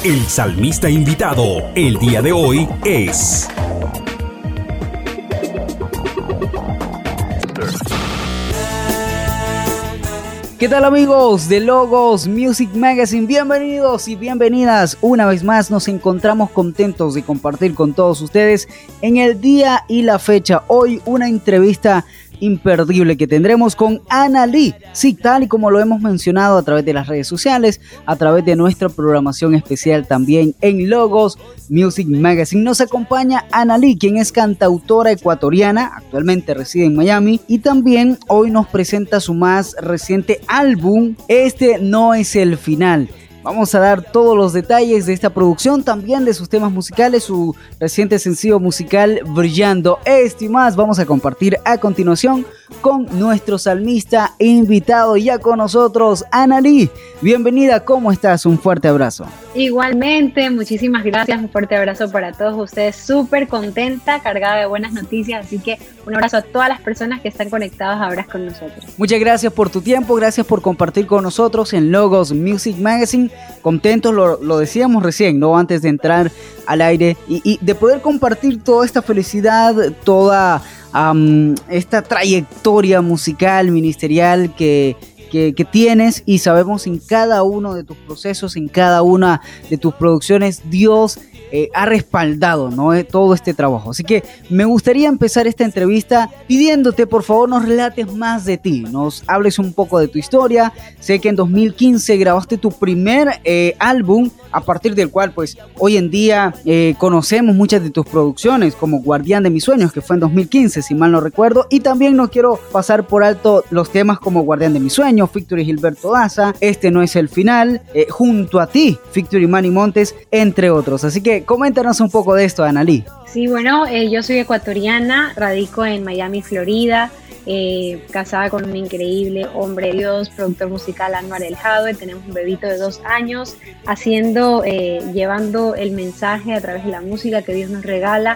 El salmista invitado el día de hoy es... ¿Qué tal amigos de Logos Music Magazine? Bienvenidos y bienvenidas. Una vez más nos encontramos contentos de compartir con todos ustedes en el día y la fecha. Hoy una entrevista imperdible que tendremos con Ana Lee. Sí, tal y como lo hemos mencionado a través de las redes sociales, a través de nuestra programación especial también en Logos Music Magazine. Nos acompaña Ana Lee, quien es cantautora ecuatoriana, actualmente reside en Miami y también hoy nos presenta su más reciente álbum, Este no es el final. Vamos a dar todos los detalles de esta producción, también de sus temas musicales, su reciente sencillo musical Brillando. Esto y más vamos a compartir a continuación con nuestro salmista invitado ya con nosotros, Ana Lee. Bienvenida, ¿cómo estás? Un fuerte abrazo. Igualmente, muchísimas gracias, un fuerte abrazo para todos ustedes, súper contenta, cargada de buenas noticias, así que un abrazo a todas las personas que están conectadas ahora con nosotros. Muchas gracias por tu tiempo, gracias por compartir con nosotros en Logos Music Magazine, contentos, lo decíamos recién, ¿no? Antes de entrar al aire y de poder compartir toda esta felicidad, toda esta trayectoria musical, ministerial que tienes, y sabemos en cada uno de tus procesos, en cada una de tus producciones, Dios ha respaldado, ¿no? Todo este trabajo. Así que me gustaría empezar esta entrevista pidiéndote, por favor, nos relates más de ti, nos hables un poco de tu historia. Sé que en 2015 grabaste tu primer álbum, a partir del cual, pues, hoy en día conocemos muchas de tus producciones, como Guardián de mis sueños, que fue en 2015, si mal no recuerdo, y también no quiero pasar por alto los temas como Guardián de mis sueños, Featuring Gilberto Daza, Este no es el final, Junto a ti, Featuring Manny Montes, entre otros. Así que coméntanos un poco de esto, Ana Lee. Sí, bueno, yo soy ecuatoriana, radico en Miami, Florida, casada con un increíble hombre de Dios, productor musical, Anwar El Jadwe. Tenemos un bebito de 2 años, llevando el mensaje a través de la música que Dios nos regala,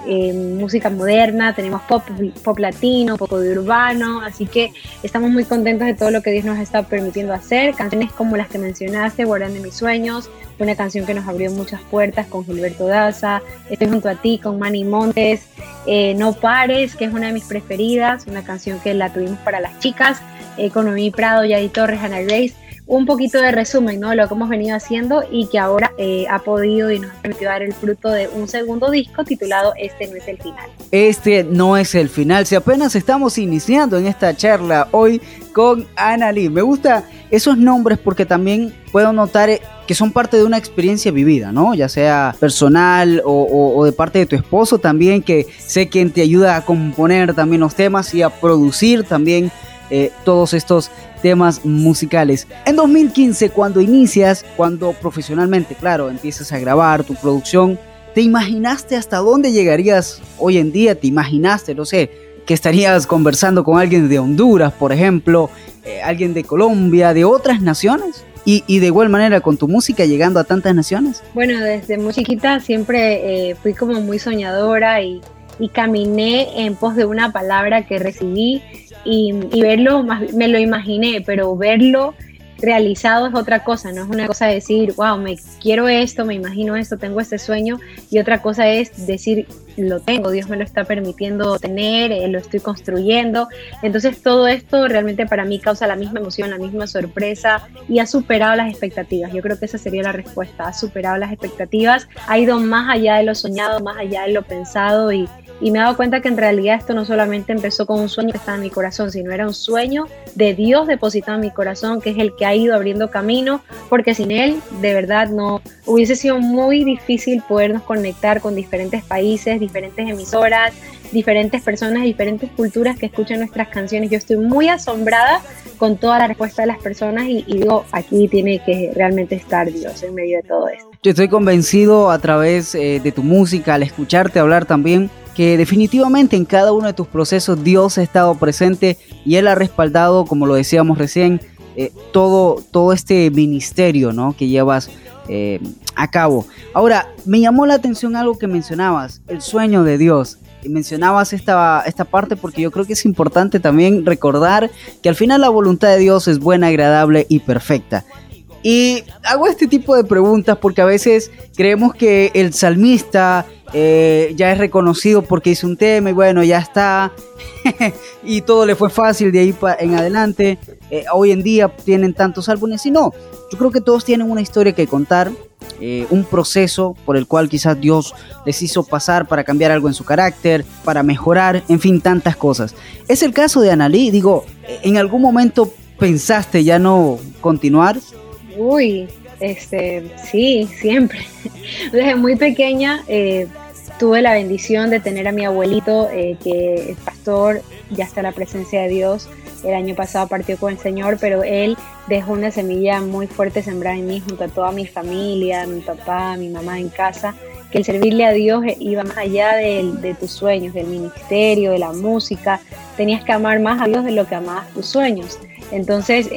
música moderna, tenemos pop latino, poco de urbano, así que estamos muy contentos de todo lo que Dios nos está permitiendo hacer. Canciones como las que mencionaste, Guardián de mis sueños, fue una canción que nos abrió muchas puertas con Gilberto Daza, Estoy junto a ti con Manny Montes, No pares, que es una de mis preferidas, una canción que la tuvimos para las chicas, con Noemí Prado, Yadi Torres, Ana Grace. Un poquito de resumen, ¿no?, de lo que hemos venido haciendo y que ahora ha podido y nos ha permitido dar el fruto de un segundo disco titulado Este no es el final. Este no es el final. Si apenas estamos iniciando en esta charla hoy con Ana Lee. Me gusta esos nombres porque también puedo notar que son parte de una experiencia vivida, ¿no? Ya sea personal o de parte de tu esposo también, que sé que te ayuda a componer también los temas y a producir también todos estos temas musicales. En 2015, cuando profesionalmente, claro, empiezas a grabar tu producción, ¿te imaginaste hasta dónde llegarías hoy en día? ¿Te imaginaste, no sé, que estarías conversando con alguien de Honduras, por ejemplo, alguien de Colombia, de otras naciones? Y de igual manera con tu música llegando a tantas naciones. Bueno, desde muy chiquita siempre fui como muy soñadora y caminé en pos de una palabra que recibí y verlo, me lo imaginé, pero verlo realizado es otra cosa, no es una cosa de decir, wow, me quiero esto, me imagino esto, tengo este sueño, y otra cosa es decir, lo tengo, Dios me lo está permitiendo tener, lo estoy construyendo. Entonces todo esto realmente para mí causa la misma emoción, la misma sorpresa y ha superado las expectativas. Yo creo que esa sería la respuesta, ha superado las expectativas, ha ido más allá de lo soñado, más allá de lo pensado y me he dado cuenta que en realidad esto no solamente empezó con un sueño que estaba en mi corazón, sino era un sueño de Dios depositado en mi corazón, que es el que ha ido abriendo camino, porque sin Él, de verdad, no hubiese sido muy difícil podernos conectar con diferentes países, diferentes emisoras, diferentes personas, diferentes culturas que escuchan nuestras canciones. Yo estoy muy asombrada con toda la respuesta de las personas y digo, aquí tiene que realmente estar Dios en medio de todo esto. Yo estoy convencido a través de tu música, al escucharte hablar también, que definitivamente en cada uno de tus procesos Dios ha estado presente y Él ha respaldado, como lo decíamos recién, todo este ministerio, ¿no?, que llevas a cabo. Ahora, me llamó la atención algo que mencionabas, el sueño de Dios. Y mencionabas esta parte porque yo creo que es importante también recordar que al final la voluntad de Dios es buena, agradable y perfecta. Y hago este tipo de preguntas porque a veces creemos que el salmista ya es reconocido porque hizo un tema y bueno, ya está, y todo le fue fácil de ahí en adelante. Hoy en día tienen tantos álbumes y no, yo creo que todos tienen una historia que contar, un proceso por el cual quizás Dios les hizo pasar para cambiar algo en su carácter, para mejorar, en fin, tantas cosas. Es el caso de Analí. Digo, ¿en algún momento pensaste ya no continuar? Uy, sí, siempre. Desde muy pequeña tuve la bendición de tener a mi abuelito, que es pastor, ya está en la presencia de Dios. El año pasado partió con el Señor, pero él dejó una semilla muy fuerte sembrada en mí junto a toda mi familia, mi papá, mi mamá en casa, que el servirle a Dios iba más allá de tus sueños, del ministerio, de la música. Tenías que amar más a Dios de lo que amabas tus sueños. Entonces,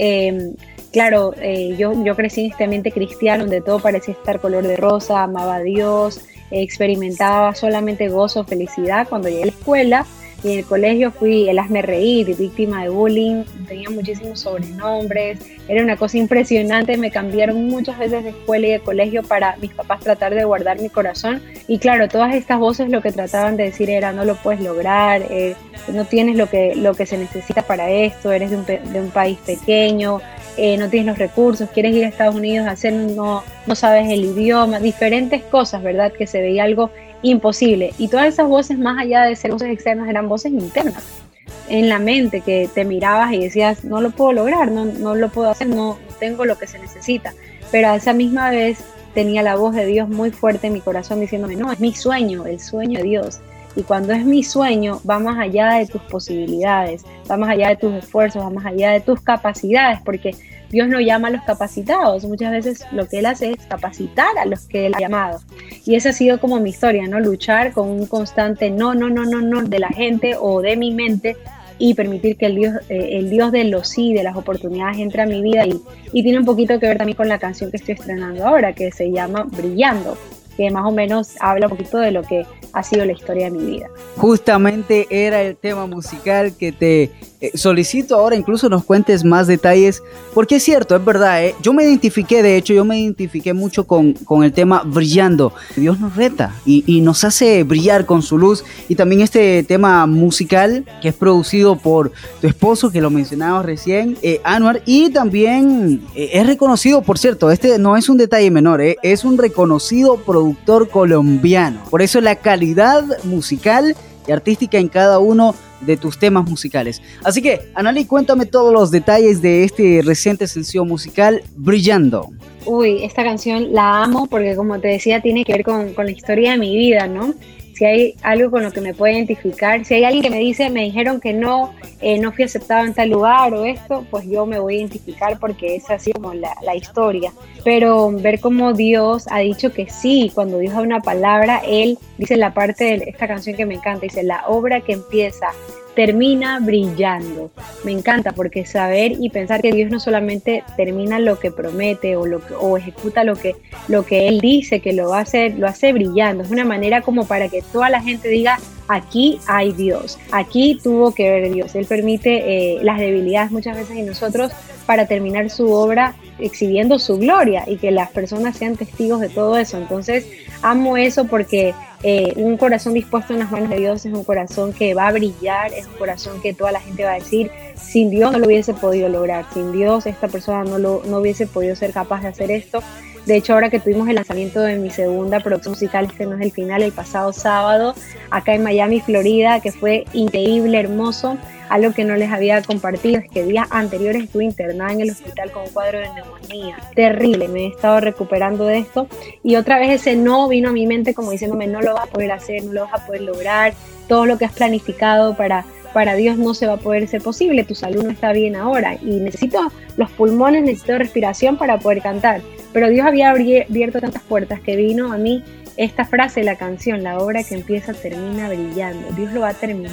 claro, yo crecí en este ambiente cristiano donde todo parecía estar color de rosa, amaba a Dios, experimentaba solamente gozo, felicidad. Cuando llegué a la escuela y en el colegio fui el hazme reír, víctima de bullying, tenía muchísimos sobrenombres, era una cosa impresionante. Me cambiaron muchas veces de escuela y de colegio para mis papás tratar de guardar mi corazón. Y claro, todas estas voces lo que trataban de decir era: no lo puedes lograr, no tienes lo que se necesita para esto, eres de un país pequeño, no tienes los recursos, quieres ir a Estados Unidos a hacer, no sabes el idioma, diferentes cosas, ¿verdad? Que se veía algo imposible. Y todas esas voces, más allá de ser voces externas, eran voces internas en la mente, que te mirabas y decías: no lo puedo lograr, no lo puedo hacer, no tengo lo que se necesita. Pero a esa misma vez tenía la voz de Dios muy fuerte en mi corazón diciéndome: no, es mi sueño, el sueño de Dios. Y cuando es mi sueño, va más allá de tus posibilidades, va más allá de tus esfuerzos, va más allá de tus capacidades, porque Dios no llama a los capacitados. Muchas veces lo que Él hace es capacitar a los que Él ha llamado. Y esa ha sido como mi historia, ¿no? Luchar con un constante no de la gente o de mi mente, y permitir que el Dios de los sí, de las oportunidades, entre a mi vida. Y tiene un poquito que ver también con la canción que estoy estrenando ahora, que se llama Brillando, que más o menos habla un poquito de lo que ha sido la historia de mi vida. Justamente era el tema musical que te solicito ahora, incluso nos cuentes más detalles, porque es cierto, es verdad, yo me identifiqué mucho con el tema Brillando. Dios nos reta y nos hace brillar con su luz. Y también este tema musical que es producido por tu esposo, que lo mencionabas recién, Anwar, y también es reconocido, por cierto, este no es un detalle menor, es un reconocido productor colombiano. Por eso la calidad musical y artística en cada uno de tus temas musicales. Así que, Analí, cuéntame todos los detalles de este reciente sencillo musical, Brillando. Uy, esta canción la amo porque, como te decía, tiene que ver con la historia de mi vida, ¿no? Si hay algo con lo que me puedo identificar, si hay alguien que me dijeron que no fui aceptado en tal lugar o esto, pues yo me voy a identificar porque es así como la historia. Pero ver cómo Dios ha dicho que sí, cuando Dios da una palabra, Él dice en la parte de esta canción que me encanta, dice: la obra que empieza termina brillando. Me encanta porque saber y pensar que Dios no solamente termina lo que promete o ejecuta lo que Él dice que lo va a hacer, lo hace brillando. Es una manera como para que toda la gente diga: aquí hay Dios, aquí tuvo que ver Dios. Él permite las debilidades muchas veces en nosotros para terminar su obra exhibiendo su gloria y que las personas sean testigos de todo eso. Entonces amo eso porque un corazón dispuesto en las manos de Dios es un corazón que va a brillar, es un corazón que toda la gente va a decir: sin Dios no lo hubiese podido lograr, sin Dios esta persona no hubiese podido ser capaz de hacer esto. De hecho, ahora que tuvimos el lanzamiento de mi segunda producción musical, este no es el final, el pasado sábado, acá en Miami, Florida, que fue increíble, hermoso. Algo que no les había compartido es que días anteriores estuve internada en el hospital con un cuadro de neumonía terrible. Me he estado recuperando de esto y otra vez ese no vino a mi mente como diciéndome: no lo vas a poder hacer, no lo vas a poder lograr, todo lo que has planificado para Dios no se va a poder ser posible, tu salud no está bien ahora y necesito los pulmones, necesito respiración para poder cantar. Pero Dios había abierto tantas puertas que vino a mí esta frase de la canción: la obra que empieza termina brillando. Dios lo va a terminar.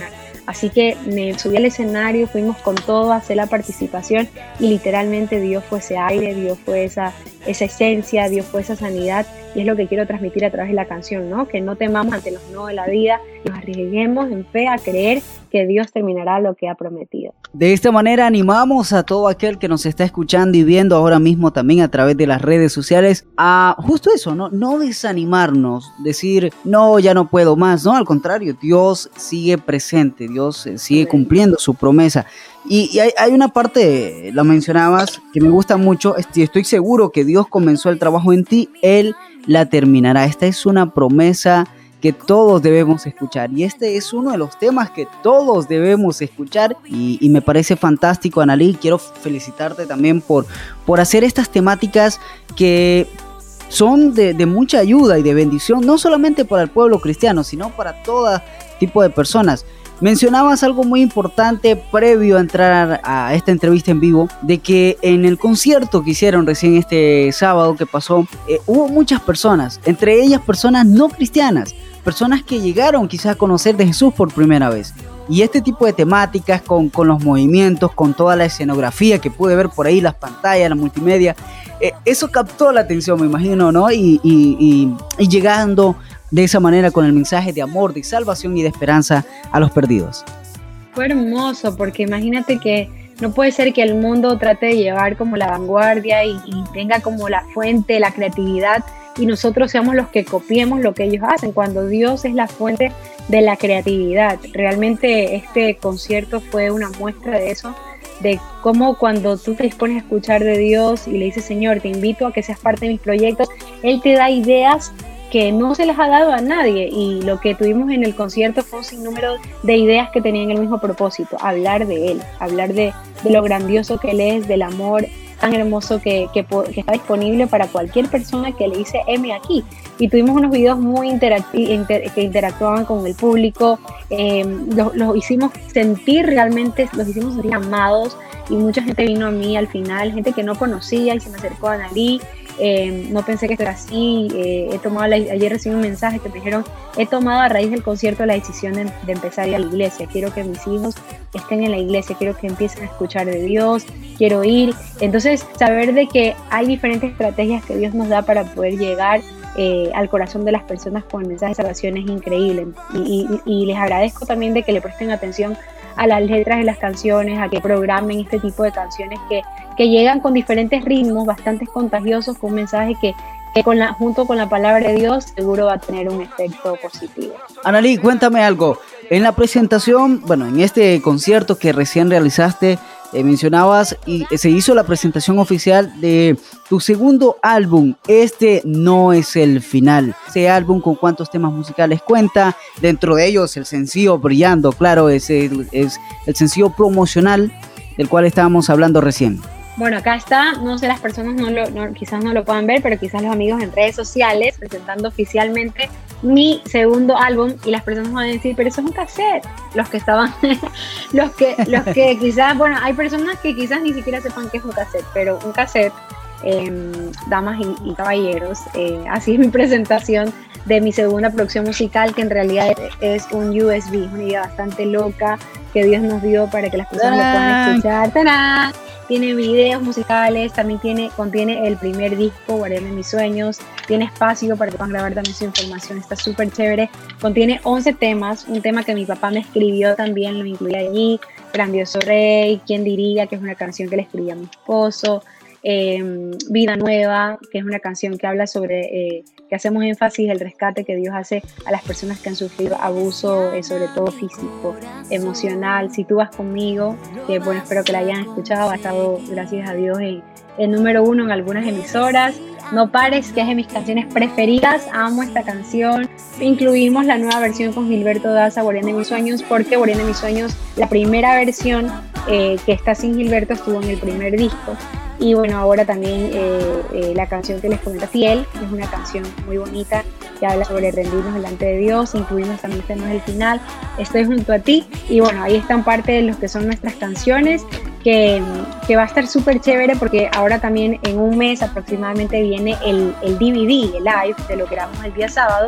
Así que me subí al escenario, fuimos con todo a hacer la participación y literalmente Dios fue ese aire, Dios fue esa esencia, Dios fue esa sanidad, y es lo que quiero transmitir a través de la canción, ¿no? Que no temamos ante los no de la vida, nos arriesguemos en fe a creer que Dios terminará lo que ha prometido. De esta manera animamos a todo aquel que nos está escuchando y viendo ahora mismo también a través de las redes sociales a justo eso, no desanimarnos, decir no, ya no puedo más, no, al contrario, Dios sigue presente, Dios sigue cumpliendo su promesa. Y hay una parte, la mencionabas, que me gusta mucho. Estoy seguro que Dios comenzó el trabajo en ti, Él la terminará. Esta es una promesa que todos debemos escuchar, y este es uno de los temas que todos debemos escuchar, y me parece fantástico, Analí. Quiero felicitarte también por hacer estas temáticas que son de mucha ayuda y de bendición, no solamente para el pueblo cristiano, sino para todo tipo de personas. Mencionabas algo muy importante previo a entrar a esta entrevista en vivo, de que en el concierto que hicieron recién este sábado que pasó, hubo muchas personas, entre ellas personas no cristianas, personas que llegaron quizás a conocer de Jesús por primera vez. Y este tipo de temáticas con los movimientos, con toda la escenografía que pude ver por ahí, las pantallas, la multimedia, eso captó la atención, me imagino, ¿no? Y llegando de esa manera con el mensaje de amor, de salvación y de esperanza a los perdidos. Fue hermoso, porque imagínate que no puede ser que el mundo trate de llevar como la vanguardia y tenga como la fuente, la creatividad, y nosotros seamos los que copiemos lo que ellos hacen, cuando Dios es la fuente de la creatividad. Realmente este concierto fue una muestra de eso, de cómo cuando tú te dispones a escuchar de Dios y le dices, Señor, te invito a que seas parte de mis proyectos, Él te da ideas que no se les ha dado a nadie, y lo que tuvimos en el concierto fue un sinnúmero de ideas que tenían el mismo propósito: hablar de Él, hablar de lo grandioso que Él es, del amor tan hermoso que está disponible para cualquier persona que le dice heme aquí. Y tuvimos unos videos muy que interactuaban con el público, los hicimos sentir realmente, los hicimos sentir amados, y mucha gente vino a mí al final, gente que no conocía y se me acercó a Analí. No pensé que esto era así. Ayer recibí un mensaje que me dijeron: he tomado a raíz del concierto la decisión de empezar a ir a la iglesia, quiero que mis hijos estén en la iglesia, quiero que empiecen a escuchar de Dios, quiero ir. Entonces, saber de que hay diferentes estrategias que Dios nos da para poder llegar al corazón de las personas con el mensaje de salvación es increíble, y les agradezco también de que le presten atención a las letras de las canciones, a que programen este tipo de canciones que llegan con diferentes ritmos, bastante contagiosos, con un mensaje que junto con la palabra de Dios seguro va a tener un efecto positivo. Analí, cuéntame algo. En la presentación, bueno, en este concierto que recién realizaste, mencionabas y se hizo la presentación oficial de tu segundo álbum, Este no es el final. Ese álbum, ¿con cuántos temas musicales cuenta? Dentro de ellos el sencillo Brillando, claro, es el sencillo promocional del cual estábamos hablando recién. Bueno, acá está, no sé, las personas quizás no lo puedan ver, pero quizás los amigos en redes sociales presentando oficialmente mi segundo álbum, y las personas van a decir, pero eso es un cassette. Los que estaban, los que quizás, bueno, hay personas que quizás ni siquiera sepan qué es un cassette, pero un cassette, damas y caballeros, así es mi presentación de mi segunda producción musical, que en realidad es un USB, una idea bastante loca que Dios nos dio para que las personas lo puedan escuchar. ¡Tarán! Tiene videos musicales, también contiene el primer disco, Guardián de mis sueños, tiene espacio para que puedan grabar también su información, está súper chévere. Contiene 11 temas, un tema que mi papá me escribió también, lo incluí allí, Grandioso Rey, ¿Quién diría?, que es una canción que le escribí a mi esposo, Vida Nueva, que es una canción que habla sobre, que hacemos énfasis el rescate que Dios hace a las personas que han sufrido abuso, sobre todo físico, emocional. Si tú vas conmigo, que bueno, espero que la hayan escuchado, ha estado, gracias a Dios, en número 1 en algunas emisoras. No pares, que es de mis canciones preferidas, amo esta canción. Incluimos la nueva versión con Gilberto Daza, Guardián de mis sueños, porque Guardián de mis sueños, la primera versión que está sin Gilberto, estuvo en el primer disco. Y bueno, ahora también la canción que les comento, Fiel, es una canción muy bonita que habla sobre rendirnos delante de Dios. Incluimos también Este no es el final, Estoy junto a ti. Y bueno, ahí están parte de lo que son nuestras canciones, que va a estar súper chévere, porque ahora también en un mes aproximadamente viene el DVD, el live de lo que grabamos el día sábado,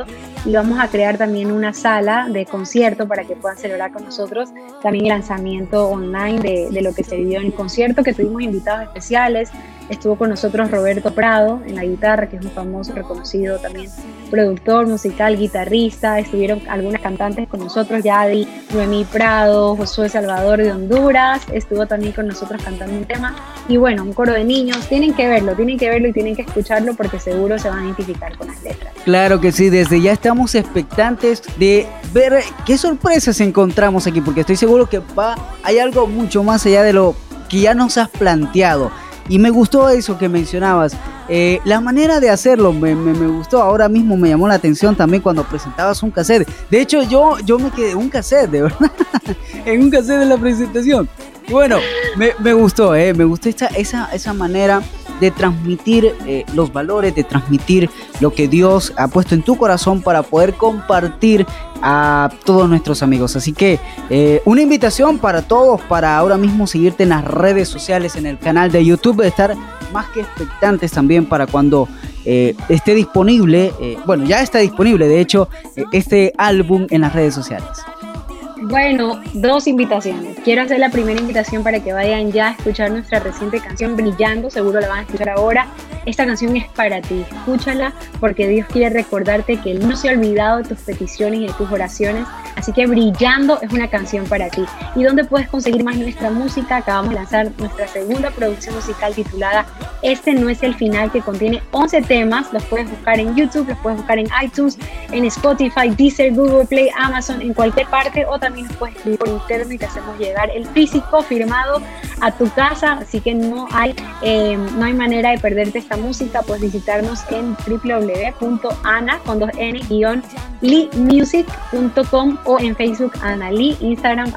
y vamos a crear también una sala de concierto para que puedan celebrar con nosotros también el lanzamiento online de lo que se vivió en el concierto, que tuvimos invitados especiales. Estuvo con nosotros Roberto Prado en la guitarra, que es un famoso, reconocido también productor musical, guitarrista. Estuvieron algunas cantantes con nosotros, Yadi, Noemí Prado, Josué Salvador de Honduras, estuvo también con nosotros cantando un tema. Y bueno, un coro de niños. Tienen que verlo y tienen que escucharlo porque seguro se van a identificar con las letras. Claro que sí, desde ya estamos expectantes de ver qué sorpresas encontramos aquí, porque estoy seguro que hay algo mucho más allá de lo que ya nos has planteado. Y me gustó eso que mencionabas, la manera de hacerlo me gustó. Ahora mismo me llamó la atención también cuando presentabas un cassette. De hecho yo me quedé en un cassette, de verdad, en un cassette de la presentación. Y bueno, me gustó esa manera de transmitir los valores, de transmitir lo que Dios ha puesto en tu corazón para poder compartir a todos nuestros amigos. Así que una invitación para todos, para ahora mismo seguirte en las redes sociales, en el canal de YouTube, de estar más que expectantes también para cuando esté disponible, bueno, ya está disponible de hecho, este álbum en las redes sociales. Bueno, 2 invitaciones. Quiero hacer la primera invitación para que vayan ya a escuchar nuestra reciente canción Brillando, seguro la van a escuchar ahora. Esta canción es para ti, escúchala porque Dios quiere recordarte que Él no se ha olvidado de tus peticiones y de tus oraciones, así que Brillando es una canción para ti. ¿Y dónde puedes conseguir más nuestra música? Acabamos de lanzar nuestra segunda producción musical titulada Este no es el final, que contiene 11 temas. Los puedes buscar en YouTube, los puedes buscar en iTunes, en Spotify, Deezer, Google Play, Amazon, en cualquier parte, o también nos puedes escribir por interno y te hacemos llegar el físico firmado a tu casa, así que no hay manera de perderte esta música. Puedes visitarnos en www.ana-limusic.com o en Facebook Anali, Instagram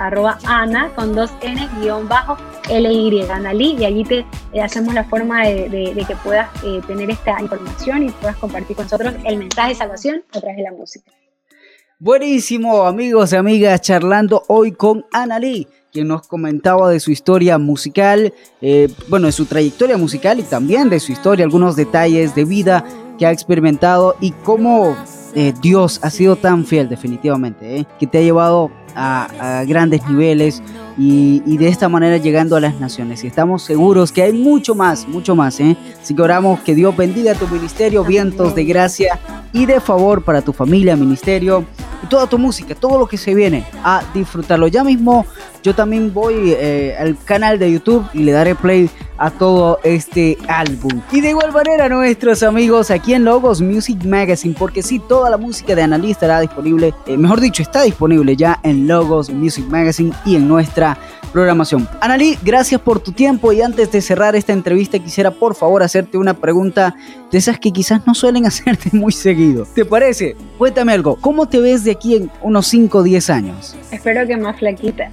@ana_Ly, Anali, y allí te hacemos la forma de que puedas tener esta información y puedas compartir con nosotros el mensaje de salvación a través de la música. Buenísimo, amigos y amigas, charlando hoy con Anali, quien nos comentaba de su historia musical, de su trayectoria musical y también de su historia, algunos detalles de vida que ha experimentado y cómo Dios ha sido tan fiel definitivamente, que te ha llevado a grandes niveles y de esta manera llegando a las naciones. Y estamos seguros que hay mucho más, así que oramos que Dios bendiga tu ministerio, vientos de gracia y de favor para tu familia, ministerio y toda tu música, todo lo que se viene, a disfrutarlo. Ya mismo yo también voy al canal de YouTube y le daré play a todo este álbum. Y de igual manera nuestros amigos aquí en Logos Music Magazine, porque sí, toda la música de Anali estará disponible, está disponible ya en Logos Music Magazine y en nuestra programación. Anali, gracias por tu tiempo, y antes de cerrar esta entrevista quisiera por favor hacerte una pregunta de esas que quizás no suelen hacerte muy seguido. ¿Te parece? Cuéntame algo, ¿cómo te ves de aquí en unos 5 o 10 años? Espero que más flaquita.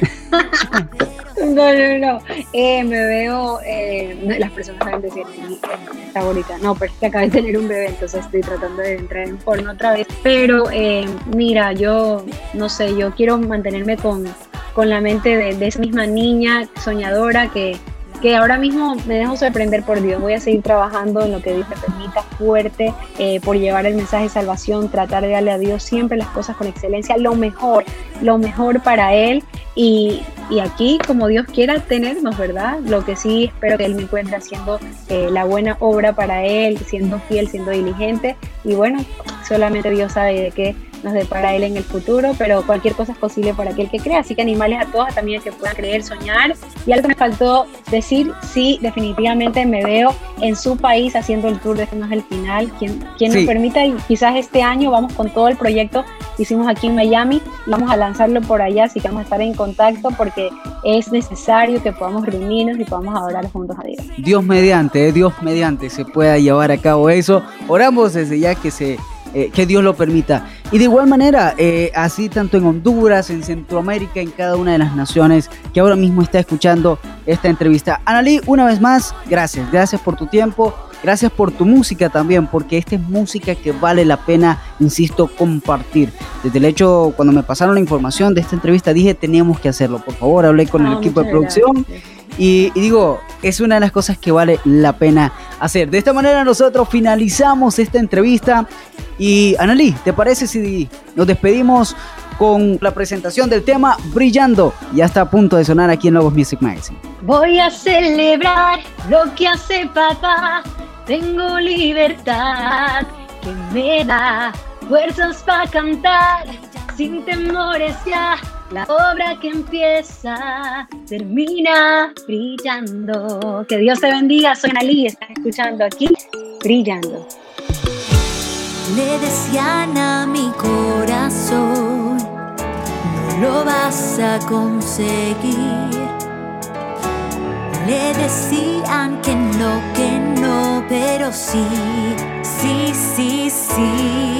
No. Me veo, las personas saben decir, está bonita. No, pero es que acabé de tener un bebé, entonces estoy tratando de entrar en porno otra vez. Pero mira, yo no sé, yo quiero mantenerme con la mente de esa misma niña soñadora que ahora mismo me dejo sorprender por Dios. Voy a seguir trabajando en lo que Dios me permita, fuerte, por llevar el mensaje de salvación, tratar de darle a Dios siempre las cosas con excelencia, lo mejor para Él, y aquí como Dios quiera tenernos, ¿verdad? Lo que sí espero que Él me encuentre haciendo la buena obra para Él, siendo fiel, siendo diligente, y bueno, solamente Dios sabe de qué nos depara Él en el futuro, pero cualquier cosa es posible para aquel que crea, así que animales a todos también que puedan creer, soñar. Y algo que me faltó decir, sí, definitivamente me veo en su país haciendo el tour de Este no es el final, quien sí nos permita, y quizás este año vamos con todo el proyecto que hicimos aquí en Miami, vamos a lanzarlo por allá, así que vamos a estar en contacto porque es necesario que podamos reunirnos y podamos adorar juntos a Dios. Dios mediante se pueda llevar a cabo eso. Oramos desde ya que Dios lo permita. Y de igual manera, así tanto en Honduras, en Centroamérica, en cada una de las naciones que ahora mismo está escuchando esta entrevista. Anali, una vez más, gracias por tu tiempo, gracias por tu música también, porque esta es música que vale la pena, insisto, compartir. Desde el hecho, cuando me pasaron la información de esta entrevista, dije, teníamos que hacerlo. Por favor, hablé con el equipo de producción. Y digo, es una de las cosas que vale la pena hacer. De esta manera nosotros finalizamos esta entrevista. Y Analí, ¿te parece si nos despedimos con la presentación del tema Brillando? Ya está a punto de sonar aquí en Logos Music Magazine. Voy a celebrar lo que hace papá. Tengo libertad que me da fuerzas para cantar sin temores ya. La obra que empieza termina brillando. Que Dios te bendiga. Soy Analí y estás escuchando aquí Brillando. Le decían a mi corazón, no lo vas a conseguir. Le decían que no, pero sí, sí, sí, sí.